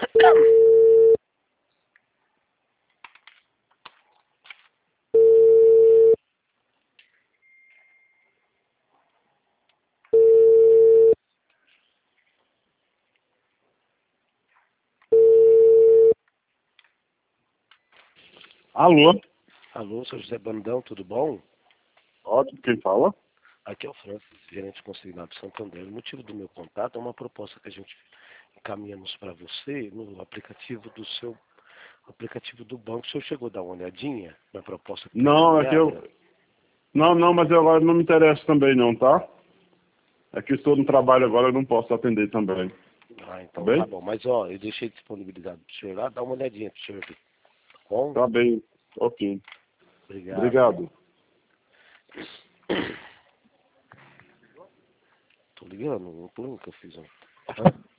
Alô? Alô, sou José Brandão, tudo bom? Ótimo, quem fala? Aqui é o Francis, gerente consignado de Santander. O motivo do meu contato é uma proposta que a gente encaminhamos para você no aplicativo do banco. O senhor chegou a dar uma olhadinha na proposta que foi Não, é que encaminhada? Não, mas eu agora não me interessa também não, tá? É que estou no trabalho agora, eu não posso atender também. Ah, Tá então tá bem? bom. Mas ó, eu deixei disponibilizado para o senhor lá, dá uma olhadinha para o senhor ver. Tá bom? Tá bem, ok. Obrigado. Obrigado. Tô ligando, não tô que eu fiz ontem.